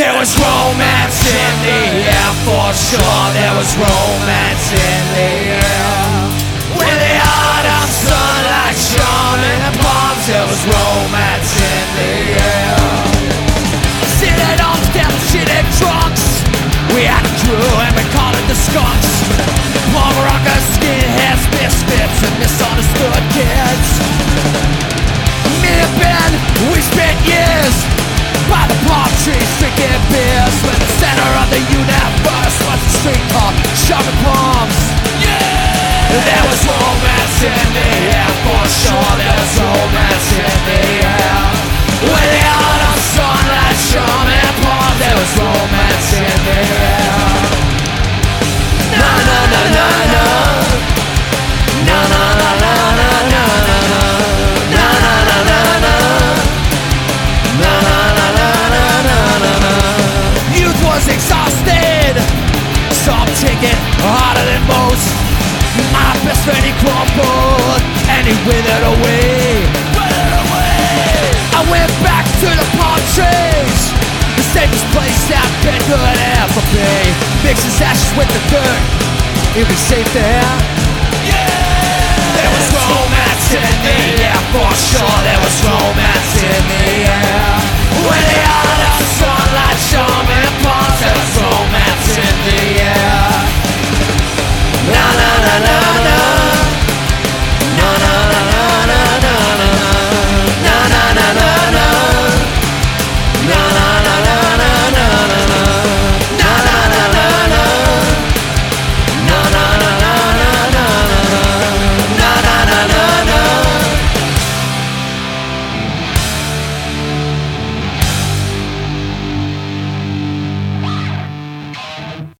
There was romance in the air, for sure. There was romance in the air. With the autumn sunlight shining upon, there was romance in the air. Sitting on steps, shitting drunks, we had a crew and we called it the Skunks. Punk rockers, skinheads, misfits, and misunderstood kids. Me and Ben, we spent years by the palm trees drinking beers, when the center of the universe was a street called Shoving Palms. Yeah! There was romance in the air, for sure. There was romance in the air. With the autumn sunlight shining upon, there was romance in the air. Na na na na na. Na na na na na na na. Na na na na na. Na na na na na na na. Youth was exhausted, some taking harder than most. My best friend, he crumbled and he withered away. I went back to the palm trees, the safest place that Ben could ever be. Mix his ashes with the dirt, he'll be safe there. Yeah! There was romance in the air, for sure. There was romance in the air.